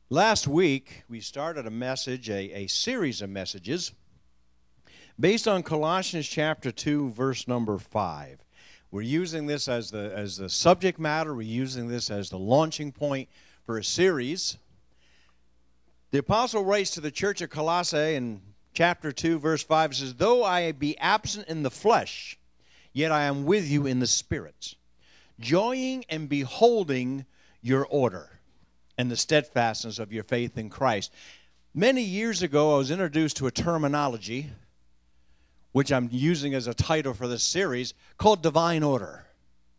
Last week, we started a message, a series of messages, based on Colossians chapter 2, verse number 5. We're using this as the subject matter. We're using this as the launching point for a series. The apostle writes to the church of Colossae in chapter 2, verse 5, says, "Though I be absent in the flesh, yet I am with you in the spirit, joying and beholding your order and the steadfastness of your faith in Christ." Many years ago, I was introduced to a terminology, which I'm using as a title for this series, called divine order.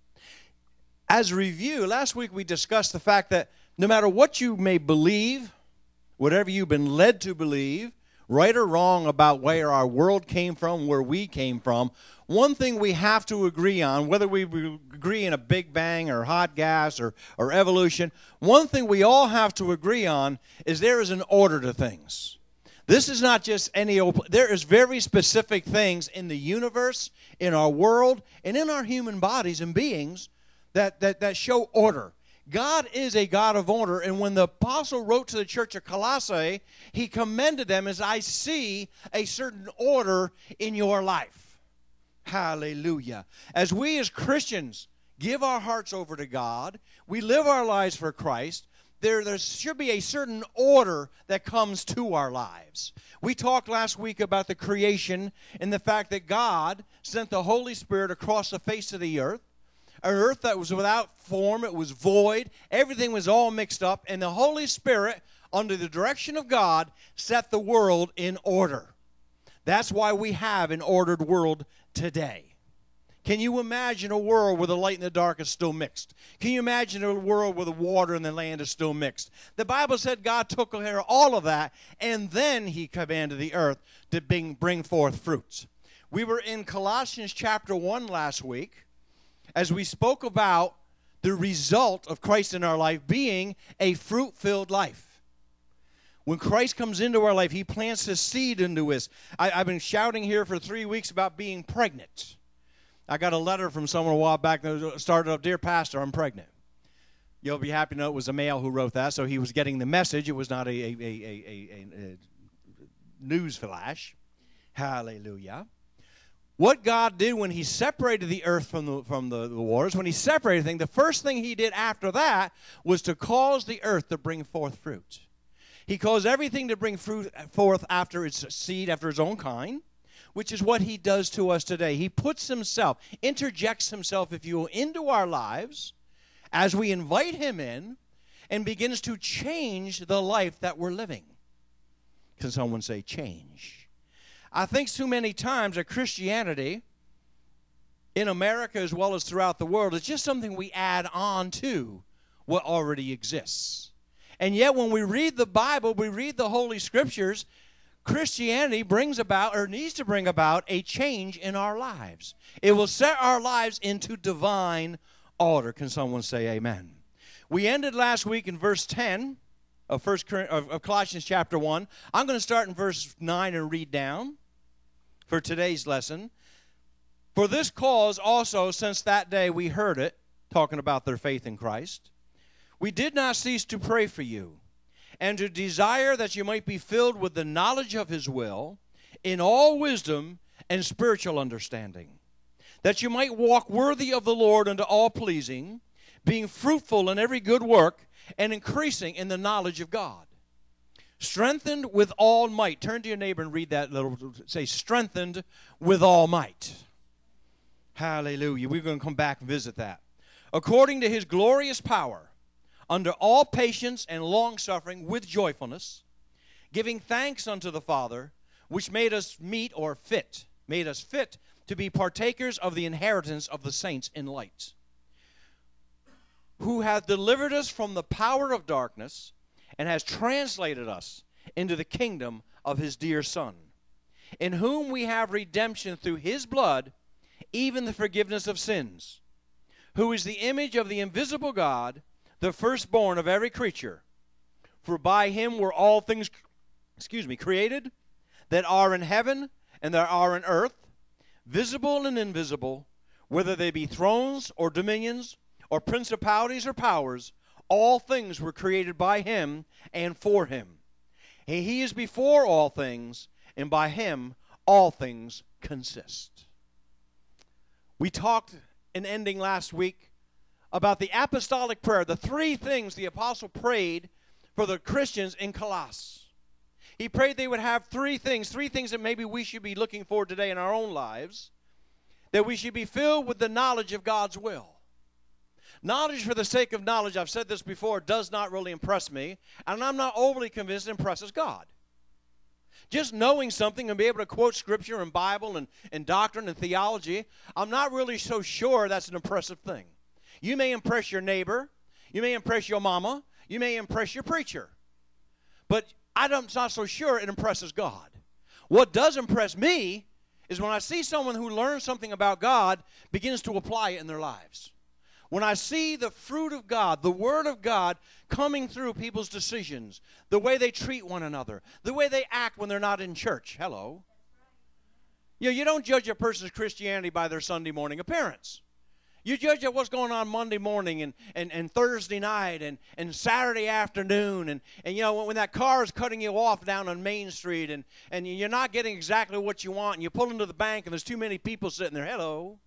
As a review, last week we discussed the fact that no matter what you may believe, whatever you've been led to believe, right or wrong about where our world came from, where we came from, one thing we have to agree on, whether we agree in a Big Bang or hot gas or evolution, one thing we all have to agree on is there is an order to things. This is not just any open, there is very specific things in the universe, in our world, and in our human bodies and beings that show order. God is a God of order, and when the apostle wrote to the church of Colossae, he commended them as, "I see a certain order in your life." Hallelujah. As we as Christians give our hearts over to God, we live our lives for Christ, there should be a certain order that comes to our lives. We talked last week about the creation and the fact that God sent the Holy Spirit across the face of the earth, an earth that was without form, it was void, everything was all mixed up, and the Holy Spirit, under the direction of God, set the world in order. That's why we have an ordered world today. Can you imagine a world where the light and the dark is still mixed? Can you imagine a world where the water and the land is still mixed? The Bible said God took care of all of that, and then he commanded the earth to bring forth fruits. We were in Colossians chapter 1 last week, as we spoke about the result of Christ in our life being a fruit-filled life. When Christ comes into our life, he plants his seed into us. I've been shouting here for 3 weeks about being pregnant. I got a letter from someone a while back that started up, "Dear Pastor, I'm pregnant." You'll be happy to know it was a male who wrote that, so he was getting the message. It was not a news flash. Hallelujah. What God did when he separated the earth from the waters, when he separated things, the first thing he did after that was to cause the earth to bring forth fruit. He caused everything to bring fruit forth after its seed, after its own kind, which is what he does to us today. He puts himself, interjects himself, if you will, into our lives as we invite him in and begins to change the life that we're living. Can someone say change? I think too many times that Christianity in America as well as throughout the world is just something we add on to what already exists. And yet when we read the Bible, we read the Holy Scriptures, Christianity brings about, or needs to bring about, a change in our lives. It will set our lives into divine order. Can someone say amen? We ended last week in verse 10 of Colossians chapter 1. I'm going to start in verse 9 and read down for today's lesson. "For this cause also, since that day we heard it," talking about their faith in Christ, "we did not cease to pray for you, and to desire that you might be filled with the knowledge of his will, in all wisdom and spiritual understanding, that you might walk worthy of the Lord unto all pleasing, being fruitful in every good work, and increasing in the knowledge of God, strengthened with all might." Turn to your neighbor and read that little, say, "strengthened with all might." Hallelujah. We're going to come back and visit that. "According to his glorious power, under all patience and long-suffering with joyfulness, giving thanks unto the Father, which made us fit to be partakers of the inheritance of the saints in light, who hath delivered us from the power of darkness, and has translated us into the kingdom of his dear Son, in whom we have redemption through his blood, even the forgiveness of sins, who is the image of the invisible God, the firstborn of every creature. For by him were all things, created, that are in heaven and that are in earth, visible and invisible, whether they be thrones or dominions or principalities or powers. All things were created by him and for him. He is before all things, and by him all things consist. We talked in ending last week about the apostolic prayer, the three things the apostle prayed for the Christians in Colossus. He prayed they would have three things that maybe we should be looking for today in our own lives, that we should be filled with the knowledge of God's will. Knowledge for the sake of knowledge, I've said this before, does not really impress me, and I'm not overly convinced it impresses God. Just knowing something and be able to quote Scripture and Bible and doctrine and theology, I'm not really so sure that's an impressive thing. You may impress your neighbor, you may impress your mama, you may impress your preacher, but I'm not so sure it impresses God. What does impress me is when I see someone who learns something about God begins to apply it in their lives. When I see the fruit of God, the Word of God coming through people's decisions, the way they treat one another, the way they act when they're not in church. Hello. You don't judge a person's Christianity by their Sunday morning appearance. You judge at what's going on Monday morning and Thursday night and Saturday afternoon. And when that car is cutting you off down on Main Street and you're not getting exactly what you want and you pull into the bank and there's too many people sitting there. Hello.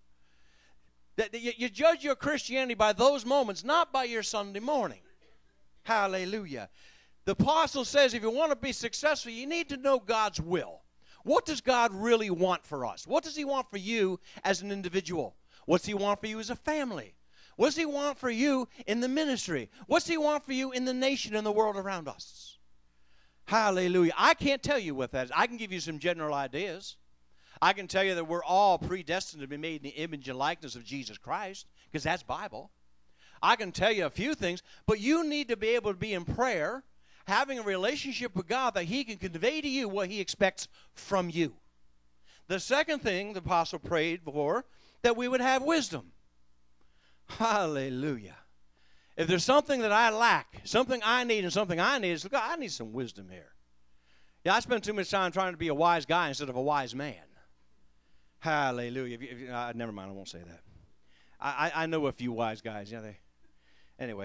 You judge your Christianity by those moments, not by your Sunday morning. Hallelujah. The apostle says if you want to be successful, you need to know God's will. What does God really want for us? What does he want for you as an individual? What's he want for you as a family? What does he want for you in the ministry? What's he want for you in the nation and the world around us? Hallelujah. I can't tell you what that is. I can give you some general ideas. I can tell you that we're all predestined to be made in the image and likeness of Jesus Christ, because that's Bible. I can tell you a few things, but you need to be able to be in prayer, having a relationship with God that he can convey to you what he expects from you. The second thing the apostle prayed for, that we would have wisdom. Hallelujah. If there's something that I lack, something I need and something I need, God, I need some wisdom here. Yeah, I spend too much time trying to be a wise guy instead of a wise man. Hallelujah. Never mind, I won't say that. I know a few wise guys. Anyway.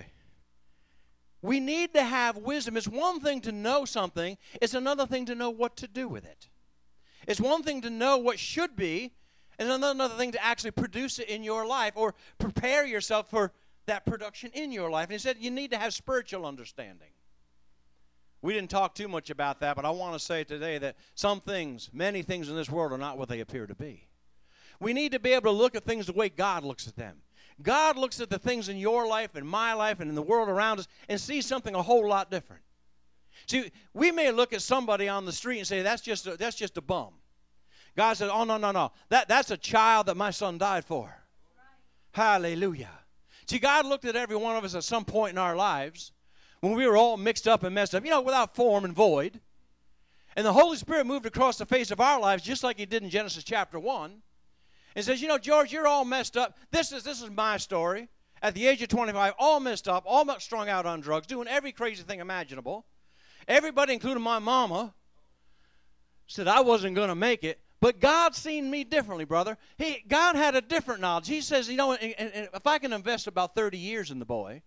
We need to have wisdom. It's one thing to know something. It's another thing to know what to do with it. It's one thing to know what should be, and another thing to actually produce it in your life or prepare yourself for that production in your life. And he said you need to have spiritual understanding. We didn't talk too much about that, but I want to say today that some things, many things in this world are not what they appear to be. We need to be able to look at things the way God looks at them. God looks at the things in your life and my life and in the world around us and sees something a whole lot different. See, we may look at somebody on the street and say, that's just a bum. God said, oh, no. That's a child that my son died for. Right. Hallelujah. See, God looked at every one of us at some point in our lives when we were all mixed up and messed up, without form and void. And the Holy Spirit moved across the face of our lives just like he did in Genesis chapter 1. And says, George, you're all messed up. This is my story. At the age of 25, all messed up, all strung out on drugs, doing every crazy thing imaginable. Everybody, including my mama, said I wasn't going to make it. But God seen me differently, brother. God had a different knowledge. He says, and if I can invest about 30 years in the boy,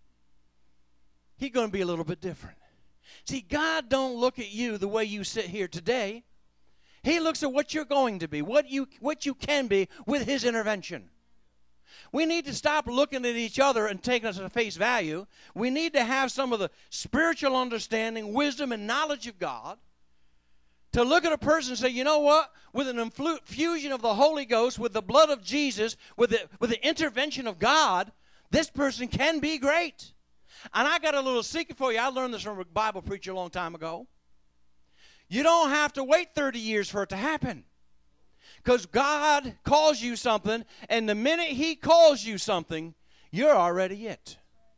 he's going to be a little bit different. See, God don't look at you the way you sit here today. He looks at what you're going to be, what you can be with his intervention. We need to stop looking at each other and taking us at face value. We need to have some of the spiritual understanding, wisdom, and knowledge of God to look at a person and say, you know what? With an infusion of the Holy Ghost, with the blood of Jesus, with the intervention of God, this person can be great. And I got a little secret for you. I learned this from a Bible preacher a long time ago. You don't have to wait 30 years for it to happen. Because God calls you something, and the minute he calls you something, you're already it.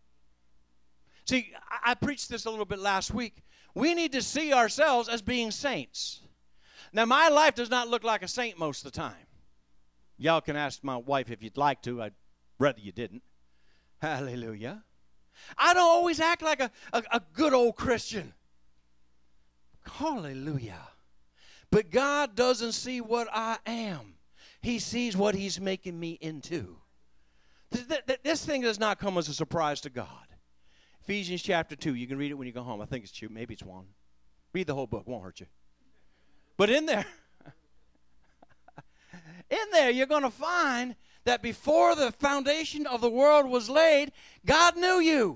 See, I preached this a little bit last week. We need to see ourselves as being saints. Now, my life does not look like a saint most of the time. Y'all can ask my wife if you'd like to. I'd rather you didn't. Hallelujah. I don't always act like a good old Christian. Hallelujah. But God doesn't see what I am. He sees what he's making me into. This thing does not come as a surprise to God. Ephesians chapter 2. You can read it when you go home. I think it's 2. Maybe it's 1. Read the whole book. Won't hurt you. But in there, you're going to find that before the foundation of the world was laid, God knew you.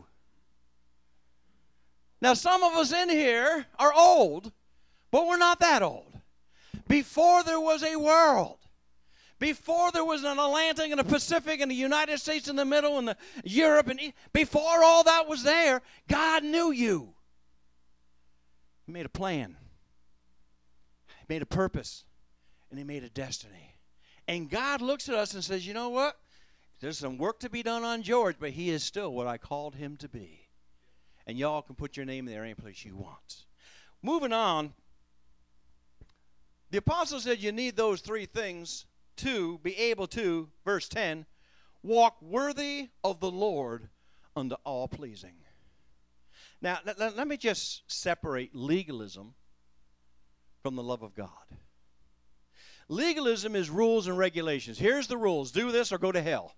Now, some of us in here are old, but we're not that old. Before there was a world, before there was an Atlantic and a Pacific and the United States in the middle and the Europe, and before all that was there, God knew you. He made a plan. He made a purpose. And He made a destiny. And God looks at us and says, you know what? There's some work to be done on George, but he is still what I called him to be. And y'all can put your name in there any place you want. Moving on, the apostle said you need those 3 things to be able to, verse 10, walk worthy of the Lord unto all pleasing. Now, let me just separate legalism from the love of God. Legalism is rules and regulations. Here's the rules. Do this or go to hell.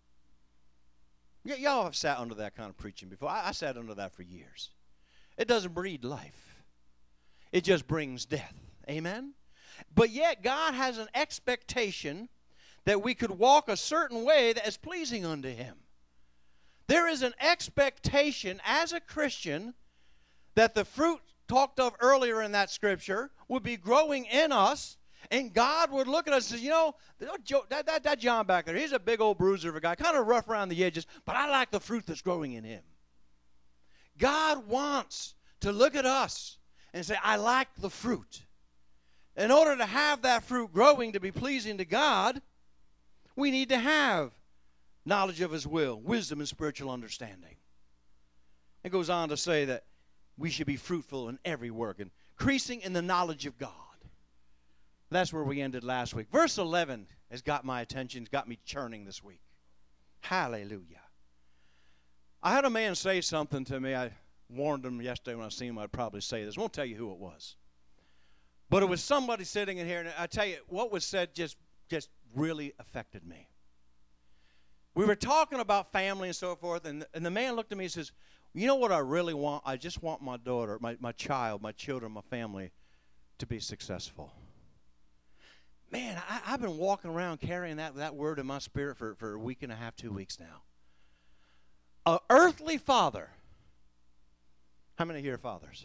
Y'all have sat under that kind of preaching before. I sat under that for years. It doesn't breed life. It just brings death. Amen? But yet God has an expectation that we could walk a certain way that is pleasing unto Him. There is an expectation as a Christian that the fruit talked of earlier in that scripture would be growing in us, and God would look at us and say, you know, that John back there, he's a big old bruiser of a guy, kind of rough around the edges, but I like the fruit that's growing in him. God wants to look at us and say, I like the fruit. In order to have that fruit growing to be pleasing to God, we need to have knowledge of His will, wisdom, and spiritual understanding. It goes on to say that we should be fruitful in every work, increasing in the knowledge of God. That's where we ended last week. Verse 11 has got my attention, it's got me churning this week. Hallelujah. I had a man say something to me. I warned him yesterday when I seen him I'd probably say this. I won't tell you who it was. But it was somebody sitting in here, and I tell you, what was said just really affected me. We were talking about family and so forth, and the man looked at me and says, you know what I really want? I just want my daughter, my child, my children, my family to be successful. Man, I've been walking around carrying that word in my spirit for a week and a half, 2 weeks now. An earthly father. How many here are fathers?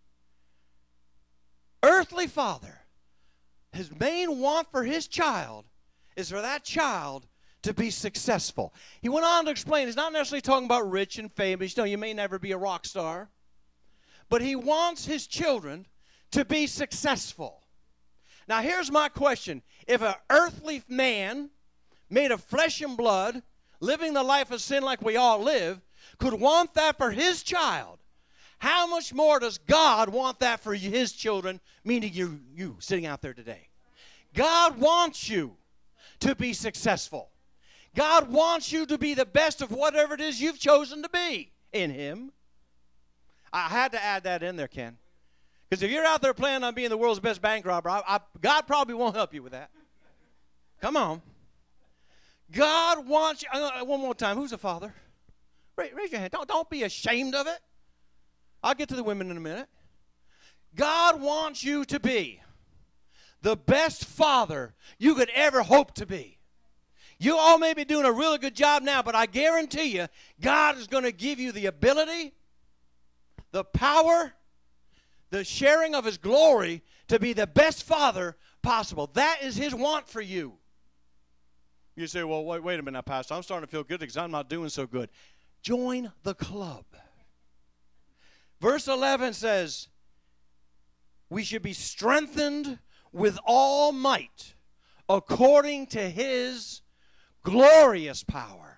Earthly father. His main want for his child is for that child to be successful. He went on to explain, he's not necessarily talking about rich and famous. You may never be a rock star. But he wants his children to be successful. Now, here's my question. If an earthly man made of flesh and blood, living the life of sin like we all live, could want that for his child, how much more does God want that for His children, meaning you sitting out there today? God wants you to be successful. God wants you to be the best of whatever it is you've chosen to be in Him. I had to add that in there, Ken. Because if you're out there planning on being the world's best bank robber, God probably won't help you with that. Come on. God wants you. One more time. Who's a father? Raise your hand. Don't be ashamed of it. I'll get to the women in a minute. God wants you to be the best father you could ever hope to be. You all may be doing a really good job now, but I guarantee you, God is going to give you the ability, the power, the sharing of His glory to be the best father possible. That is His want for you. You say, well, wait a minute now, Pastor. I'm starting to feel good because I'm not doing so good. Join the club. Verse 11 says, we should be strengthened with all might according to His glorious power.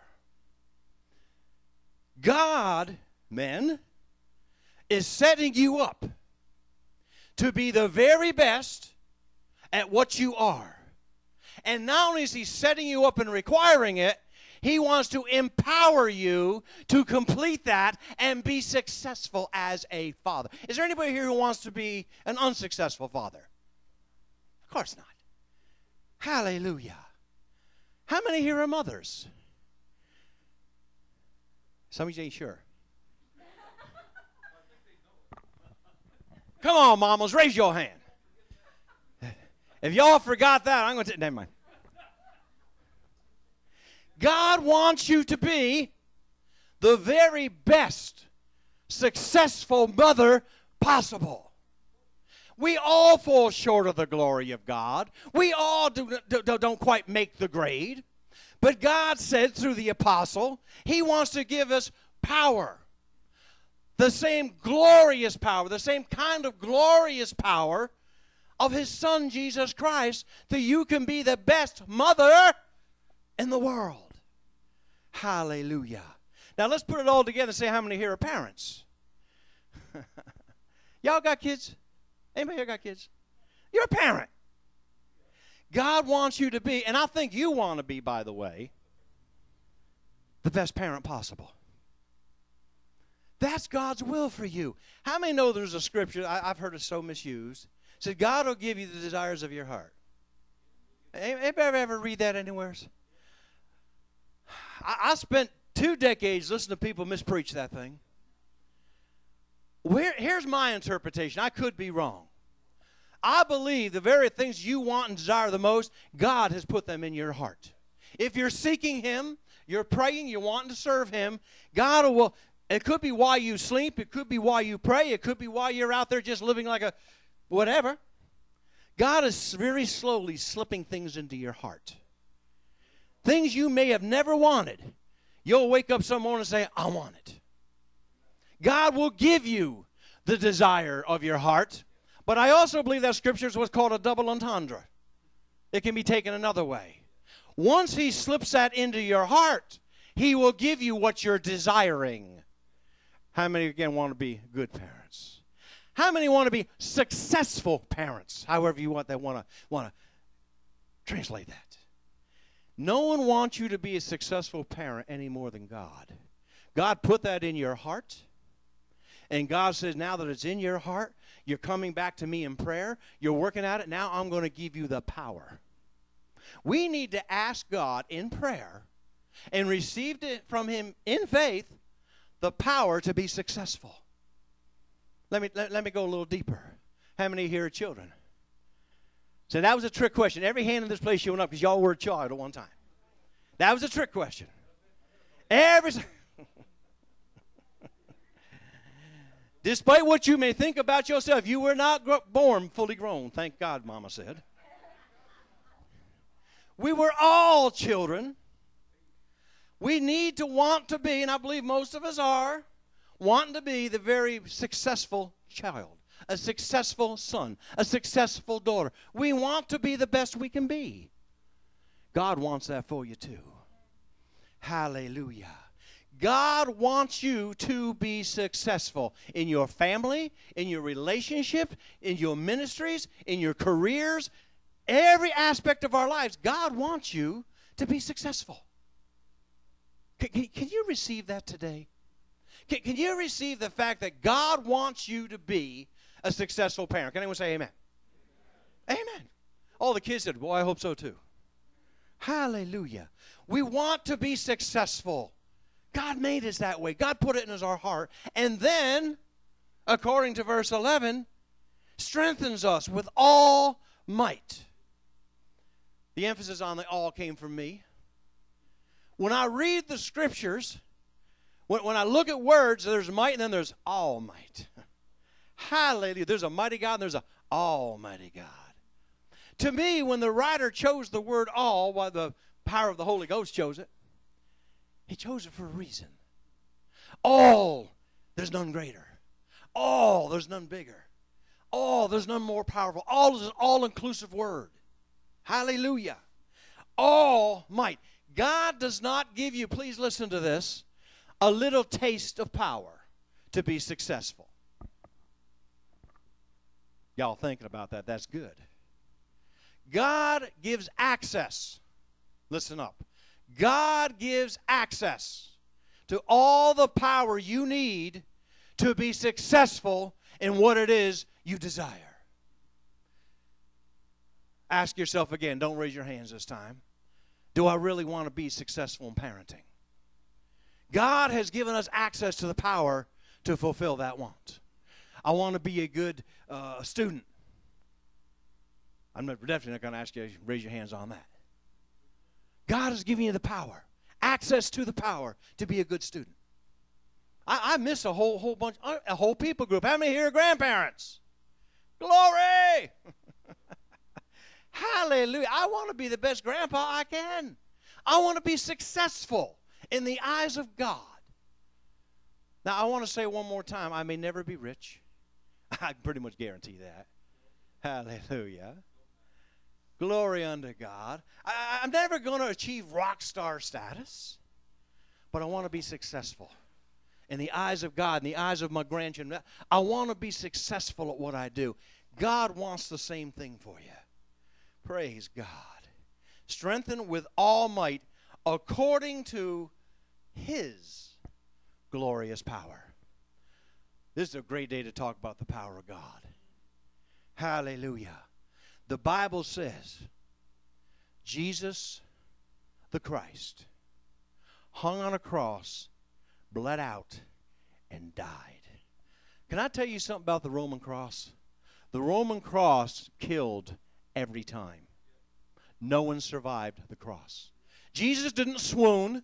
God, men, is setting you up to be the very best at what you are. And not only is He setting you up and requiring it, He wants to empower you to complete that and be successful as a father. Is there anybody here who wants to be an unsuccessful father? Of course not. Hallelujah. How many here are mothers? Some of you ain't sure. Come on, mamas, raise your hand. If y'all forgot that, I'm going to... Never mind. God wants you to be the very best successful mother possible. We all fall short of the glory of God. We all don't quite make the grade. But God said through the apostle, He wants to give us power. The same glorious power, the same kind of glorious power of His Son, Jesus Christ, that you can be the best mother in the world. Hallelujah. Now let's put it all together and say how many here are parents. Y'all got kids? Anybody here got kids? You're a parent. God wants you to be, and I think you want to be, by the way, the best parent possible. That's God's will for you. How many know there's a scripture, I've heard it so misused, it said God will give you the desires of your heart. Anybody ever read that anywhere? I spent 2 decades listening to people mispreach that thing. Here's my interpretation. I could be wrong. I believe the very things you want and desire the most, God has put them in your heart. If you're seeking Him, you're praying, you're wanting to serve Him, God will... It could be why you sleep. It could be why you pray. It could be why you're out there just living like a whatever. God is very slowly slipping things into your heart. Things you may have never wanted. You'll wake up some morning and say, I want it. God will give you the desire of your heart. But I also believe that scripture is what's called a double entendre. It can be taken another way. Once He slips that into your heart, He will give you what you're desiring. How many, again, want to be good parents? How many want to be successful parents? However you want to translate that. No one wants you to be a successful parent any more than God. God put that in your heart. And God says, now that it's in your heart, you're coming back to me in prayer. You're working at it. Now I'm going to give you the power. We need to ask God in prayer and receive it from Him in faith, the power to be successful. Let me go a little deeper. How many here are children? So that was a trick question. Every hand in this place showing up because y'all were a child at one time. That was a trick question. Despite what you may think about yourself, you were not born fully grown. Thank God, Mama said. We were all children. We need to want to be, and I believe most of us are, wanting to be the very successful child, a successful son, a successful daughter. We want to be the best we can be. God wants that for you too. Hallelujah. God wants you to be successful in your family, in your relationship, in your ministries, in your careers, every aspect of our lives. God wants you to be successful. Can you receive that today? Can you receive the fact that God wants you to be a successful parent? Can anyone say amen? Amen. All the kids said, boy, I hope so too. Hallelujah. We want to be successful. God made us that way. God put it in our heart. And then, according to verse 11, strengthens us with all might. The emphasis on the all came from me. When I read the scriptures, when I look at words, there's might and then there's all might. Hallelujah. There's a mighty God and there's an almighty God. To me, when the writer chose the word all, while the power of the Holy Ghost chose it, He chose it for a reason. All, there's none greater. All, there's none bigger. All, there's none more powerful. All is an all-inclusive word. Hallelujah. All might. God does not give you, please listen to this, a little taste of power to be successful. Y'all thinking about that? That's good. God gives access. Listen up. God gives access to all the power you need to be successful in what it is you desire. Ask yourself again, don't raise your hands this time. Do I really want to be successful in parenting? God has given us access to the power to fulfill that want. I want to be a good student. I'm definitely not going to ask you to raise your hands on that. God is giving you the power, access to the power to be a good student. I miss a whole bunch, a whole people group. How many here are grandparents? Glory! Hallelujah. I want to be the best grandpa I can. I want to be successful in the eyes of God. Now, I want to say one more time, I may never be rich. I pretty much guarantee that. Hallelujah. Glory unto God. I'm never going to achieve rock star status, but I want to be successful. In the eyes of God, in the eyes of my grandchildren, I want to be successful at what I do. God wants the same thing for you. Praise God. Strengthened with all might according to His glorious power. This is a great day to talk about the power of God. Hallelujah. The Bible says Jesus the Christ hung on a cross, bled out, and died. Can I tell you something about the Roman cross? The Roman cross killed every time. No one survived the cross. Jesus didn't swoon.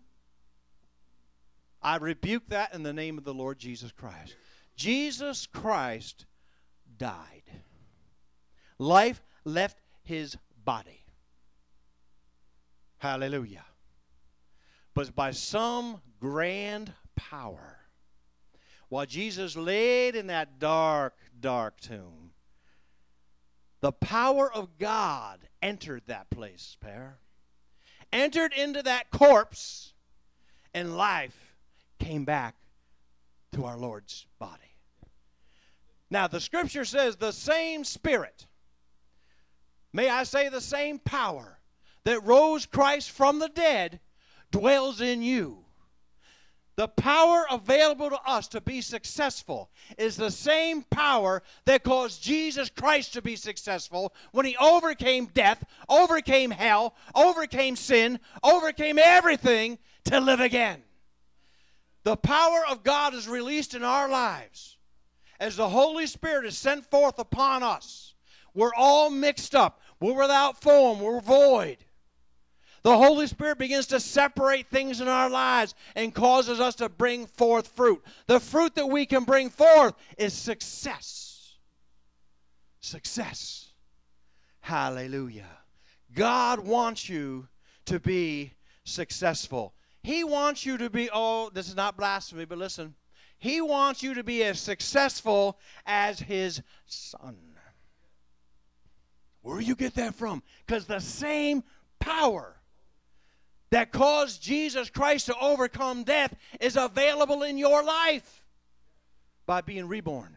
I rebuke that in the name of the Lord Jesus Christ. Jesus Christ died. Life left his body. Hallelujah. But by some grand power, while Jesus laid in that dark, dark tomb, the power of God entered that place, pair. Entered into that corpse, and life came back to our Lord's body. Now, the Scripture says the same Spirit, may I say the same power that rose Christ from the dead dwells in you. The power available to us to be successful is the same power that caused Jesus Christ to be successful when He overcame death, overcame hell, overcame sin, overcame everything to live again. The power of God is released in our lives as the Holy Spirit is sent forth upon us. We're all mixed up. We're without form. We're void. The Holy Spirit begins to separate things in our lives and causes us to bring forth fruit. The fruit that we can bring forth is success. Success. Hallelujah. God wants you to be successful. He wants you to be, oh, this is not blasphemy, but listen. He wants you to be as successful as His Son. Where do you get that from? Because the same power that caused Jesus Christ to overcome death is available in your life by being reborn,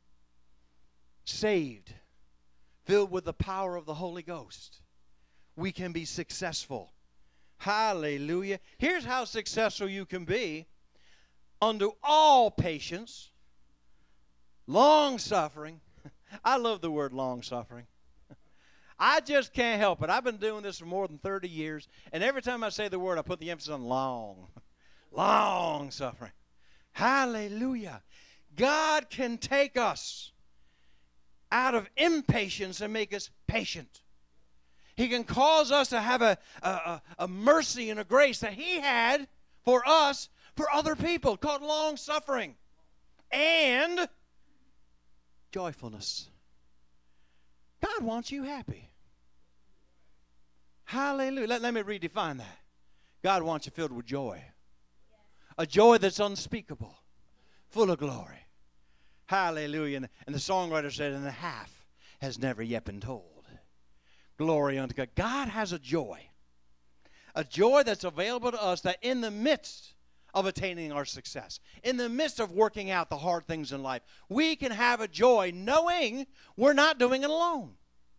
saved, filled with the power of the Holy Ghost. We can be successful. Hallelujah. Here's how successful you can be. Unto all patience, long-suffering. I love the word long-suffering. I just can't help it. I've been doing this for more than 30 years, and every time I say the word, I put the emphasis on long. Long-suffering. Hallelujah. God can take us out of impatience and make us patient. He can cause us to have a mercy and a grace that He had for us, for other people, called long-suffering and joyfulness. God wants you happy. Hallelujah. Let me redefine that. God wants you filled with joy. A joy that's unspeakable, full of glory. Hallelujah. And the songwriter said, and the half has never yet been told. Glory unto God. God has a joy that's available to us, that in the midst of attaining our success, in the midst of working out the hard things in life, we can have a joy knowing we're not doing it alone.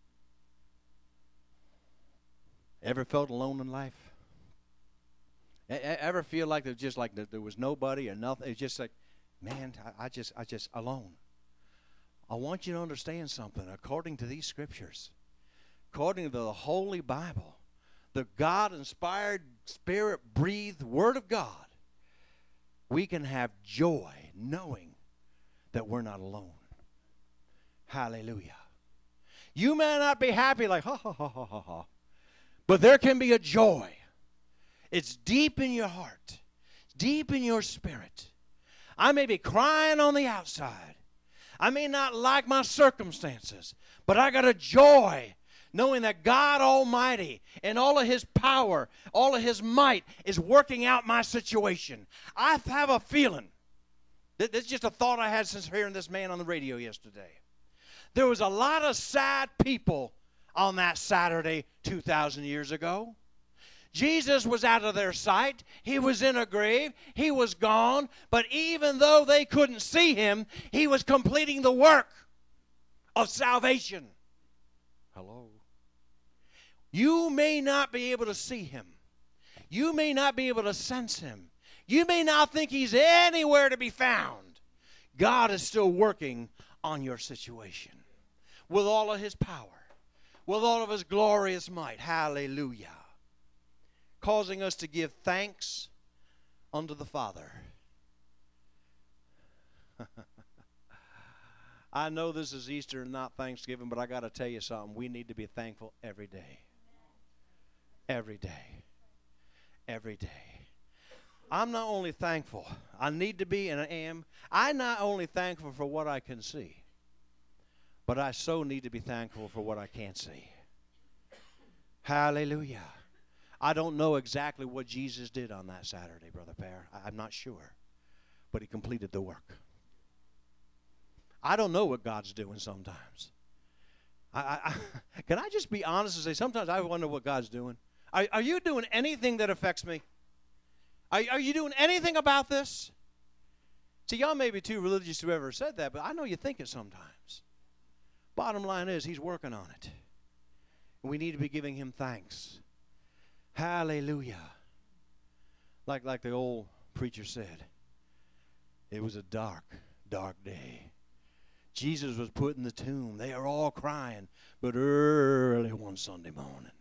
Ever felt alone in life? Ever feel like there was nobody or nothing? It's just like, man, I just alone. I want you to understand something. According to these scriptures, according to the Holy Bible, the God-inspired, Spirit-breathed Word of God, we can have joy knowing that we're not alone. Hallelujah. You may not be happy like, ha, ha, ha, ha, ha, ha. But there can be a joy. It's deep in your heart, deep in your spirit. I may be crying on the outside. I may not like my circumstances, but I got a joy knowing that God Almighty and all of His power, all of His might is working out my situation. I have a feeling. This is just a thought I had since hearing this man on the radio yesterday. There was a lot of sad people on that Saturday 2,000 years ago. Jesus was out of their sight. He was in a grave. He was gone. But even though they couldn't see Him, He was completing the work of salvation. Hello. You may not be able to see Him. You may not be able to sense Him. You may not think He's anywhere to be found. God is still working on your situation with all of His power, with all of His glorious might. Hallelujah. Causing us to give thanks unto the Father. I know this is Easter and not Thanksgiving, but I got to tell you something. We need to be thankful every day. Every day. Every day. I'm not only thankful, I need to be and I am. I'm not only thankful for what I can see, but I so need to be thankful for what I can't see. Hallelujah. I don't know exactly what Jesus did on that Saturday, Brother Pear. I'm not sure. But He completed the work. I don't know what God's doing sometimes. Can I just be honest and say, sometimes I wonder what God's doing. Are you doing anything that affects me? Are you doing anything about this? See, y'all may be too religious to ever said that, but I know you think it sometimes. Bottom line is, He's working on it. And we need to be giving Him thanks. Hallelujah. Like the old preacher said, it was a dark, dark day. Jesus was put in the tomb. They are all crying, but early one Sunday morning.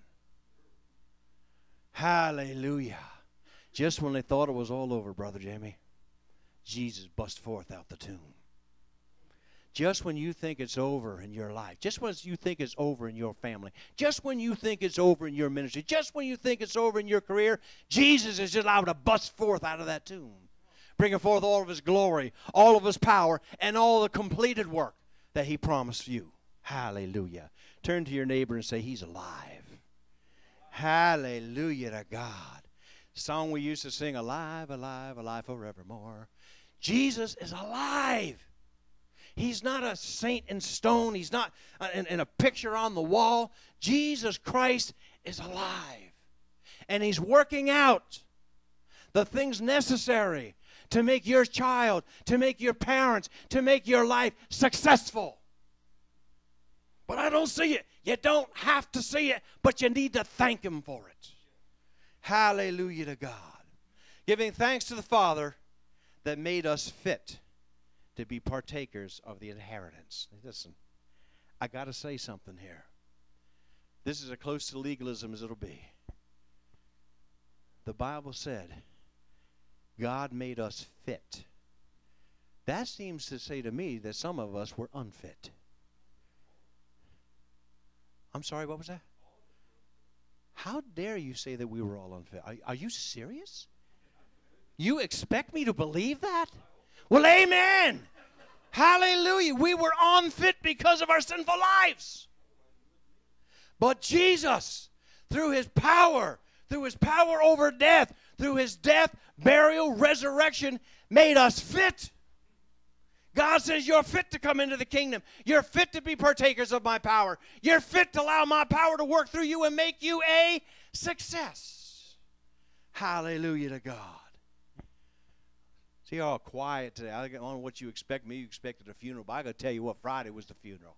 Hallelujah. Just when they thought it was all over, Brother Jamie, Jesus bust forth out the tomb. Just when you think it's over in your life, just when you think it's over in your family, just when you think it's over in your ministry, just when you think it's over in your career, Jesus is just allowed to bust forth out of that tomb, bringing forth all of His glory, all of His power, and all the completed work that He promised you. Hallelujah. Turn to your neighbor and say, He's alive. Hallelujah to God. Song we used to sing, alive, alive, alive forevermore. Jesus is alive. He's not a saint in stone. He's not in a picture on the wall. Jesus Christ is alive. And He's working out the things necessary to make your child, to make your parents, to make your life successful. But I don't see it. You don't have to see it, but you need to thank Him for it. Hallelujah to God. Giving thanks to the Father that made us fit to be partakers of the inheritance. Listen, I got to say something here. This is as close to legalism as it'll be. The Bible said God made us fit. That seems to say to me that some of us were unfit. I'm sorry, what was that? How dare you say that we were all unfit? Are you serious? You expect me to believe that? Well, amen. Hallelujah. We were unfit because of our sinful lives. But Jesus, through His power over death, through His death, burial, resurrection, made us fit. God says you're fit to come into the kingdom. You're fit to be partakers of my power. You're fit to allow my power to work through you and make you a success. Hallelujah to God. See, you're all quiet today. I don't know what you expect me. You expected a funeral, but I got to tell you what, Friday was the funeral.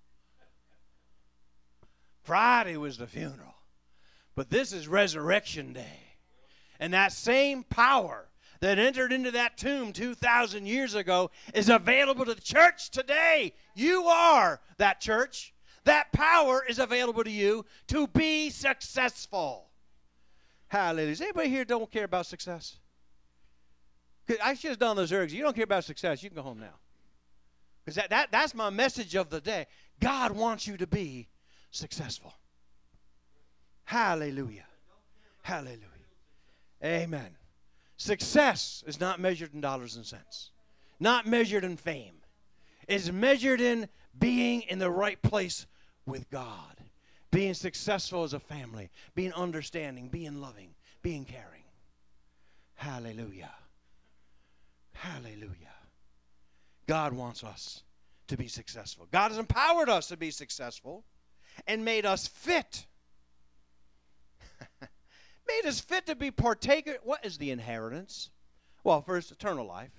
Friday was the funeral. But this is Resurrection Day. And that same power that entered into that tomb 2,000 years ago is available to the church today. You are that church. That power is available to you to be successful. Hallelujah. Does anybody here don't care about success? I should have done those earlier. You don't care about success, you can go home now. Because that's my message of the day. God wants you to be successful. Hallelujah. Hallelujah. Amen. Success is not measured in dollars and cents. Not measured in fame. It's measured in being in the right place with God. Being successful as a family. Being understanding. Being loving. Being caring. Hallelujah. Hallelujah. God wants us to be successful. God has empowered us to be successful and made us fit. Made us fit to be partaker. What is the inheritance? Well, first, eternal life.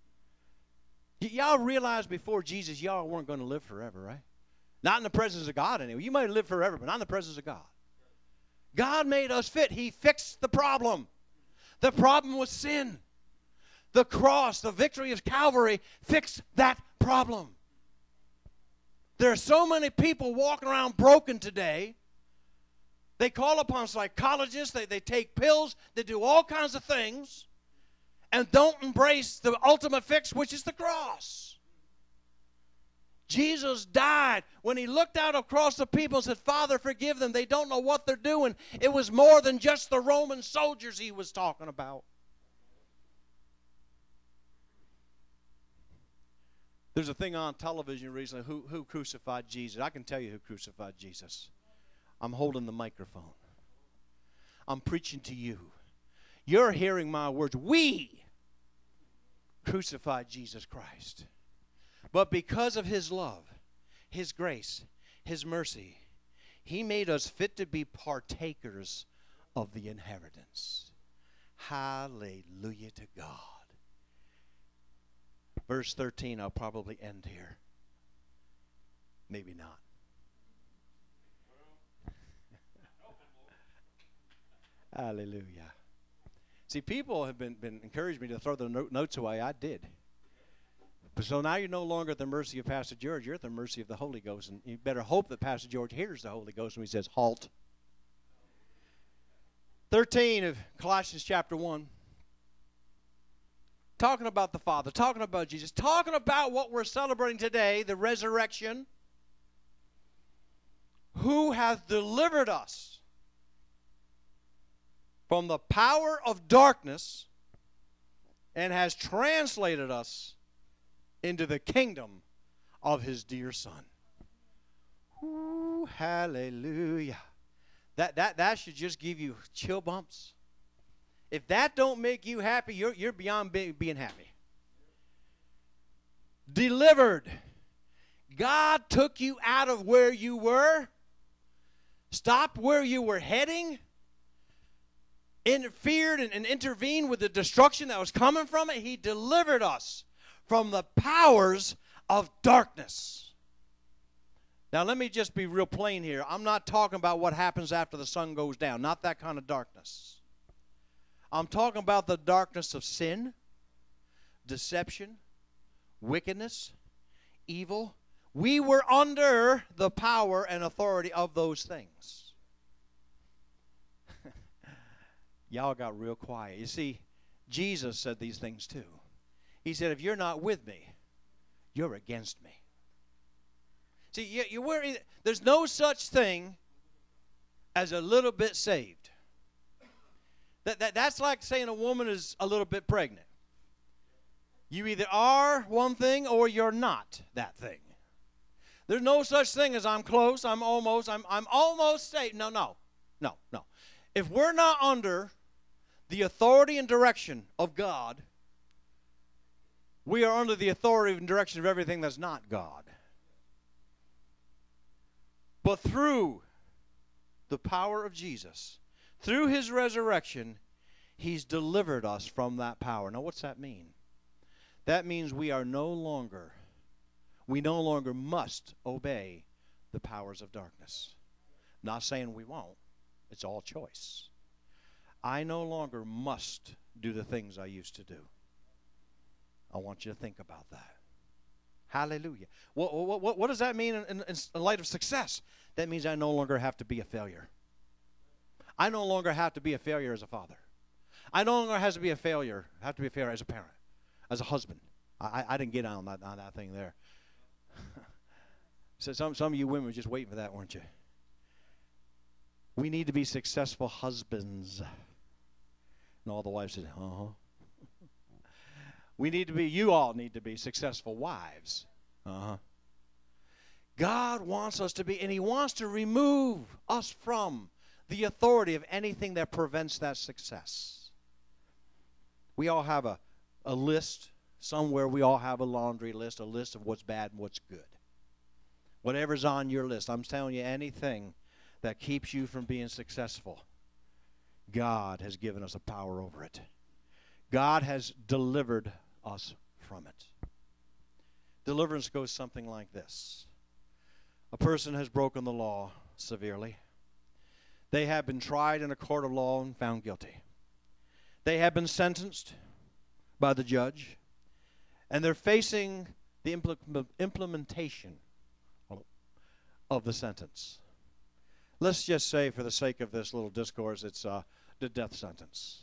Y'all realized before Jesus, y'all weren't going to live forever, right? Not in the presence of God anyway. You might live forever, but not in the presence of God. God made us fit. He fixed the problem. The problem was sin. The cross, the victory of Calvary, fixed that problem. There are so many people walking around broken today. They call upon psychologists, they take pills, they do all kinds of things, and don't embrace the ultimate fix, which is the cross. Jesus died. When he looked out across the people and said, Father, forgive them. They don't know what they're doing. It was more than just the Roman soldiers he was talking about. There's a thing on television recently, who crucified Jesus? I can tell you who crucified Jesus. I'm holding the microphone. I'm preaching to you. You're hearing my words. We crucified Jesus Christ. But because of his love, his grace, his mercy, he made us fit to be partakers of the inheritance. Hallelujah to God. Verse 13, I'll probably end here. Maybe not. Hallelujah. See, people have been encouraged me to throw the notes away. I did. So now you're no longer at the mercy of Pastor George. You're at the mercy of the Holy Ghost. And you better hope that Pastor George hears the Holy Ghost when he says, halt. 13 of Colossians chapter 1. Talking about the Father, talking about Jesus, talking about what we're celebrating today, the resurrection. Who hath delivered us from the power of darkness and has translated us into the kingdom of his dear Son. Ooh, hallelujah. That should just give you chill bumps. If that don't make you happy, you're beyond being happy. Delivered. God took you out of where you were, stopped where you were heading, interfered and intervened with the destruction that was coming from it. He delivered us from the powers of darkness. Now, let me just be real plain here. I'm not talking about what happens after the sun goes down. Not that kind of darkness. I'm talking about the darkness of sin, deception, wickedness, evil. We were under the power and authority of those things. Y'all got real quiet. You see, Jesus said these things too. He said, if you're not with me, you're against me. See, there's no such thing as a little bit saved. That's like saying a woman is a little bit pregnant. You either are one thing or you're not that thing. There's no such thing as I'm close, I'm almost saved. No. If we're not under the authority and direction of God, we are under the authority and direction of everything that's not God. But through the power of Jesus, through his resurrection, he's delivered us from that power. Now, what's that mean? That means we no longer must obey the powers of darkness. Not saying we won't. It's all choice. I no longer must do the things I used to do. I want you to think about that. Hallelujah. What does that mean in light of success? That means I no longer have to be a failure. I no longer have to be a failure as a father. I no longer have to be a failure as a parent, as a husband. I didn't get on that thing there. So some of you women were just waiting for that, weren't you? We need to be successful husbands. And all the wives said, uh-huh. You all need to be successful wives. Uh-huh. God wants us to be, and He wants to remove us from the authority of anything that prevents that success. We all have a list. Somewhere we all have a laundry list, a list of what's bad and what's good. Whatever's on your list, I'm telling you, anything that keeps you from being successful, God has given us a power over it. God has delivered us from it. Deliverance goes something like this. A person has broken the law severely. They have been tried in a court of law and found guilty. They have been sentenced by the judge, and they're facing the implementation of the sentence. Let's just say, for the sake of this little discourse, it's the death sentence.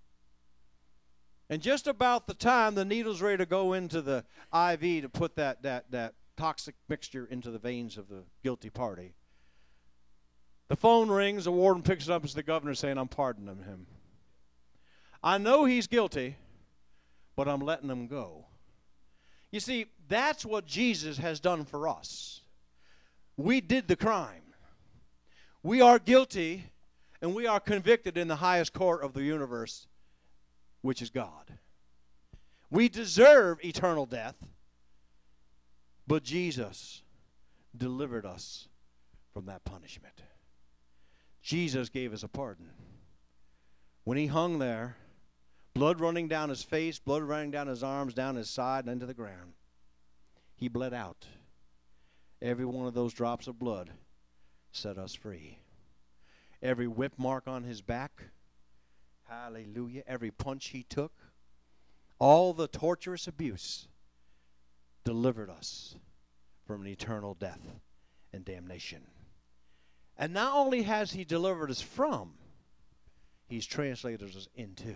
And just about the time the needle's ready to go into the IV to put that toxic mixture into the veins of the guilty party, the phone rings, the warden picks it up, it's the governor saying, I'm pardoning him. I know he's guilty, but I'm letting him go. You see, that's what Jesus has done for us. We did the crime. We are guilty, and we are convicted in the highest court of the universe, which is God. We deserve eternal death, but Jesus delivered us from that punishment. Jesus gave us a pardon. When He hung there, blood running down His face, blood running down His arms, down His side, and into the ground, He bled out. Every one of those drops of blood set us free. Every whip mark on His back, hallelujah, every punch He took, all the torturous abuse delivered us from an eternal death and damnation. And not only has He delivered us from, He's translated us into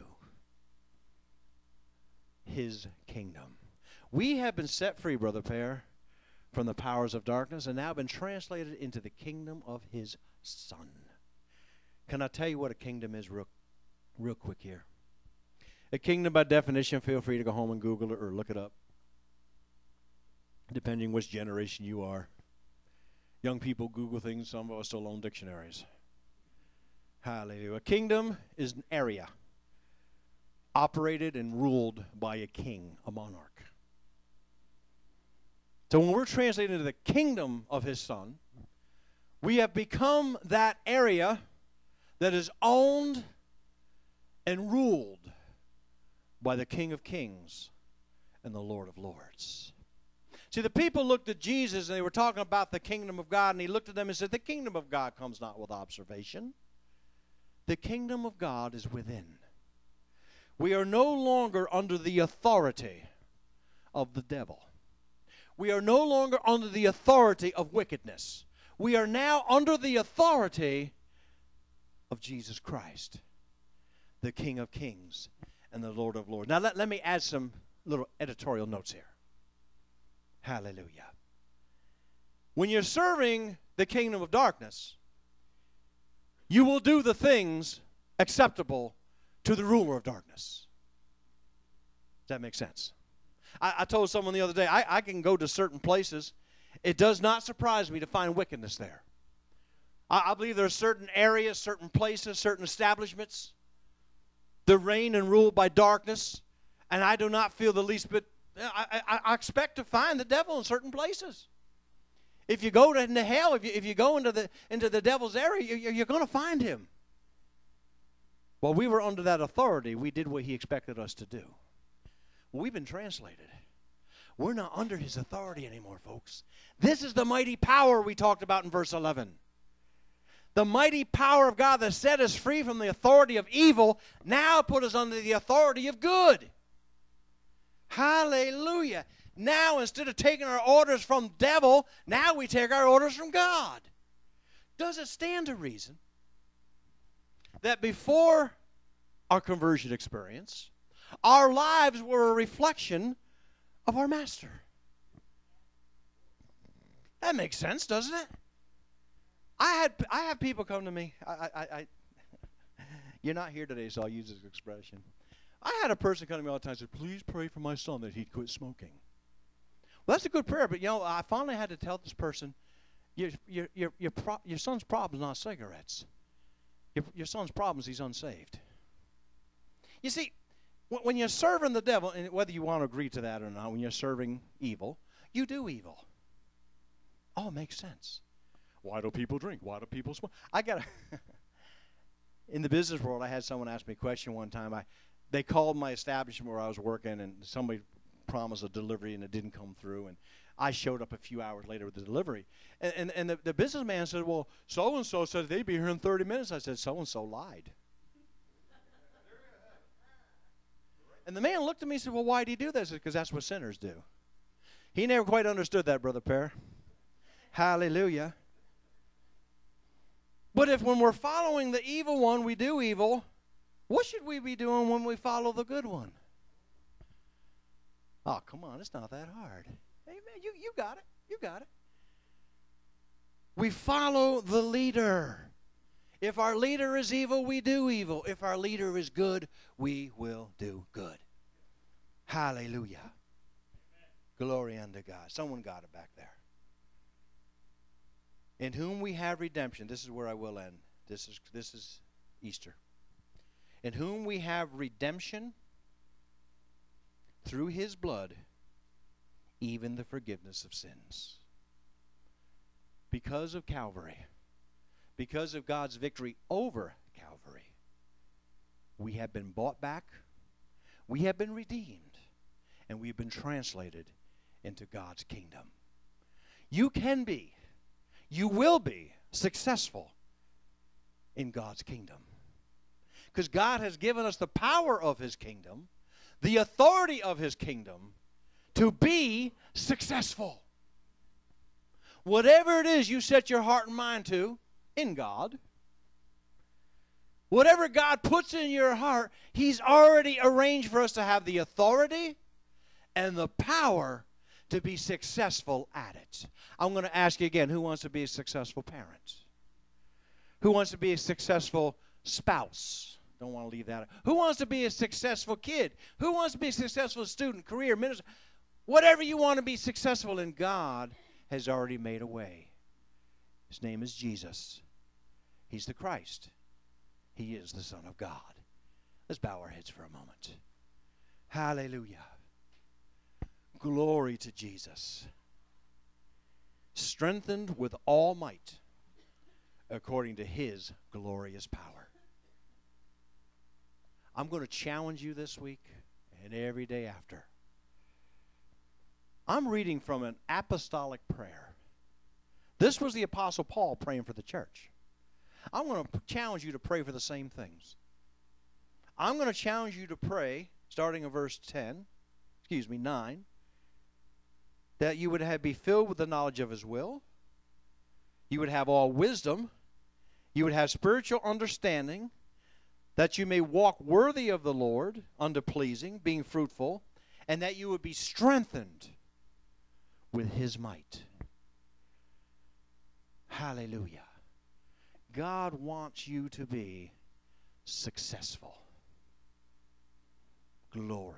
His kingdom. We have been set free, Brother Pear, from the powers of darkness, and now been translated into the kingdom of His Son. Can I tell you what a kingdom is real quick here? A kingdom, by definition, feel free to go home and Google it or look it up, depending which generation you are. Young people Google things, some of us still own dictionaries. Hallelujah. A kingdom is an area operated and ruled by a king, a monarch. So when we're translated into the kingdom of His Son, we have become that area that is owned and ruled by the King of Kings and the Lord of Lords. See, the people looked at Jesus and they were talking about the kingdom of God, and He looked at them and said, the kingdom of God comes not with observation. The kingdom of God is within. We are no longer under the authority of the devil. We are no longer under the authority of wickedness. We are now under the authority of Jesus Christ, the King of Kings and the Lord of Lords. Now let me add some little editorial notes here. Hallelujah. When you're serving the kingdom of darkness, you will do the things acceptable to the ruler of darkness. Does that make sense? I told someone the other day, I can go to certain places. It does not surprise me to find wickedness there. I believe there are certain areas, certain places, certain establishments that reign and rule by darkness, and I do not feel the least bit. I expect to find the devil in certain places. If you go into hell, if you go into the devil's area, you're going to find him. While we were under that authority, we did what he expected us to do. Well, we've been translated. We're not under his authority anymore, folks. This is the mighty power we talked about in verse 11. The mighty power of God that set us free from the authority of evil now put us under the authority of good. Hallelujah. Now, instead of taking our orders from the devil, now we take our orders from God. Does it stand to reason that before our conversion experience, our lives were a reflection of our Master? That makes sense, doesn't it? I have people come to me. You're not here today, so I'll use this expression. I had a person come to me all the time and said, please pray for my son that he'd quit smoking. Well, that's a good prayer, but I finally had to tell this person, your son's problem is not cigarettes. Your son's problem is he's unsaved. You see, when you're serving the devil, and whether you want to agree to that or not, when you're serving evil, you do evil. Oh, it makes sense. Why do people drink? Why do people smoke? In the business world, I had someone ask me a question one time. They called my establishment where I was working, and somebody promised a delivery, and it didn't come through. And I showed up a few hours later with the delivery. And the businessman said, well, so-and-so said they'd be here in 30 minutes. I said, so-and-so lied. And the man looked at me and said, well, why did he do this? Because that's what sinners do. He never quite understood that, Brother Pear. Hallelujah. But if when we're following the evil one, we do evil, what should we be doing when we follow the good one? Oh, come on, it's not that hard. Amen. You got it. You got it. We follow the leader. If our leader is evil, we do evil. If our leader is good, we will do good. Hallelujah. Amen. Glory unto God. Someone got it back there. In whom we have redemption. This is where I will end. This is Easter. In whom we have redemption through his blood, even the forgiveness of sins. Because of Calvary, because of God's victory over Calvary, we have been bought back, we have been redeemed, and we've been translated into God's kingdom. You can be, you will be successful in God's kingdom. Because God has given us the power of his kingdom, the authority of his kingdom, to be successful. Whatever it is you set your heart and mind to in God, whatever God puts in your heart, he's already arranged for us to have the authority and the power to be successful at it. I'm going to ask you again, who wants to be a successful parent? Who wants to be a successful spouse? Don't want to leave that out. Who wants to be a successful kid? Who wants to be a successful student, career, minister? Whatever you want to be successful in, God has already made a way. His name is Jesus. He's the Christ. He is the Son of God. Let's bow our heads for a moment. Hallelujah. Glory to Jesus. Strengthened with all might according to his glorious power. I'm going to challenge you this week and every day after. I'm reading from an apostolic prayer. This was the Apostle Paul praying for the church. I'm going to challenge you to pray for the same things. I'm going to challenge you to pray, starting in verse 9, that you would be filled with the knowledge of his will. You would have all wisdom. You would have spiritual understanding, that you may walk worthy of the Lord, unto pleasing, being fruitful, and that you would be strengthened with his might. Hallelujah. God wants you to be successful. Glory.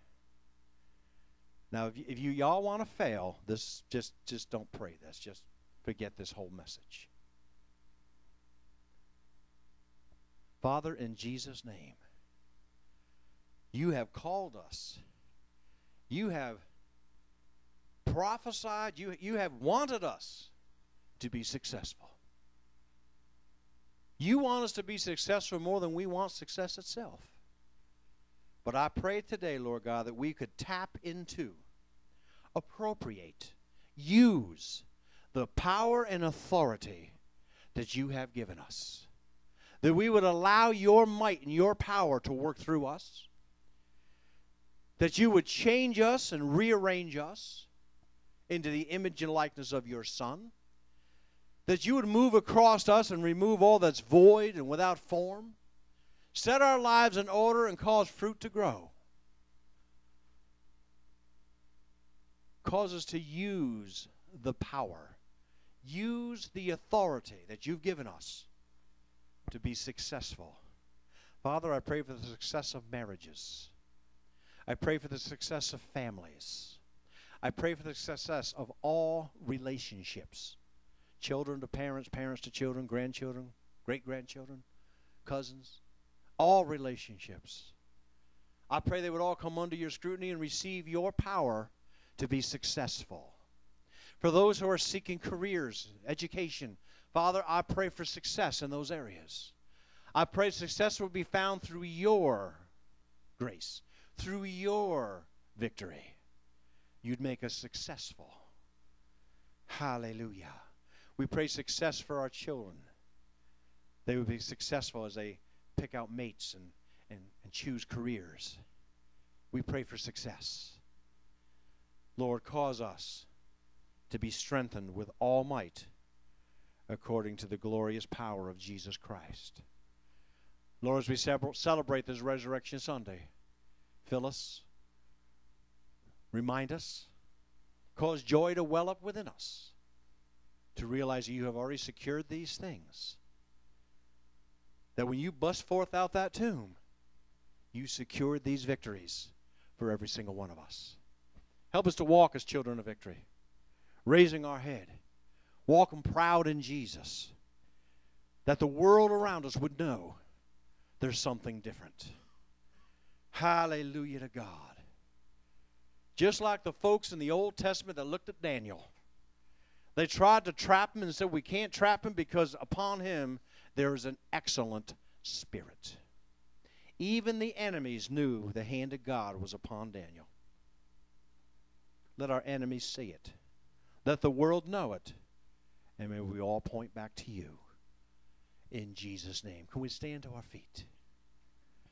Now, if y'all want to fail, this just don't pray this. Just forget this whole message. Father, in Jesus' name, you have called us. You have prophesied. You have wanted us to be successful. You want us to be successful more than we want success itself. But I pray today, Lord God, that we could tap into, appropriate, use the power and authority that you have given us. That we would allow your might and your power to work through us. That you would change us and rearrange us into the image and likeness of your Son. That you would move across us and remove all that's void and without form. Set our lives in order and cause fruit to grow. Cause us to use the power use the authority that you've given us to be successful. Father, I pray for the success of marriages. I pray for the success of families. I pray for the success of all relationships. Children to parents, parents to children, grandchildren, great-grandchildren, cousins, all relationships. I pray they would all come under your scrutiny and receive your power to be successful. For those who are seeking careers, education, Father, I pray for success in those areas. I pray success will be found through your grace, through your victory. You'd make us successful. Hallelujah. We pray success for our children. They would be successful as they pick out mates and choose careers. We pray for success. Lord, cause us to be strengthened with all might according to the glorious power of Jesus Christ. Lord, as we celebrate this Resurrection Sunday, fill us, remind us, cause joy to well up within us, to realize that you have already secured these things. That when you bust forth out that tomb, you secured these victories for every single one of us. Help us to walk as children of victory, raising our head, walking proud in Jesus, that the world around us would know there's something different. Hallelujah to God. Just like the folks in the Old Testament that looked at Daniel. They tried to trap him and said, we can't trap him because upon him there is an excellent spirit. Even the enemies knew the hand of God was upon Daniel. Let our enemies see it. Let the world know it. And may we all point back to you. In Jesus' name. Can we stand to our feet?